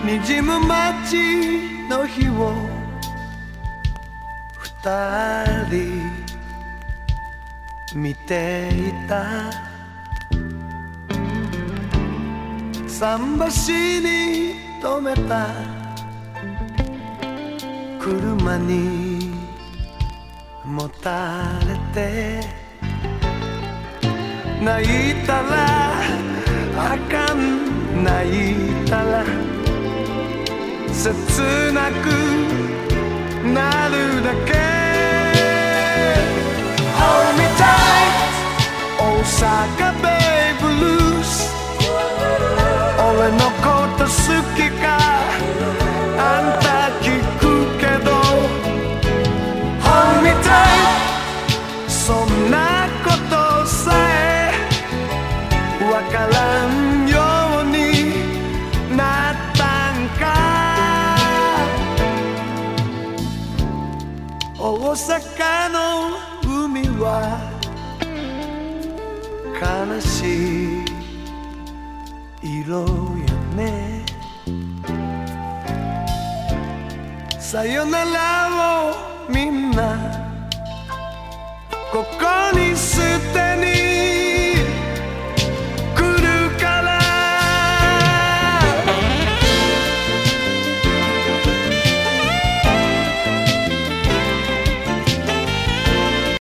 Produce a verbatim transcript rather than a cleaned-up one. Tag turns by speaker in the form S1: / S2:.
S1: 滲む街の日を二人見ていた。桟橋に止めた車にもたれて、泣いたらあかん、泣いたら切なくなるだけ。 Hold me tight 大阪ベイブルース、俺のこと好きかあんた聞くけど Hold me tight そんなことさえわからんようになったんか。大阪の海は悲しい色やね。さよならをみんなここに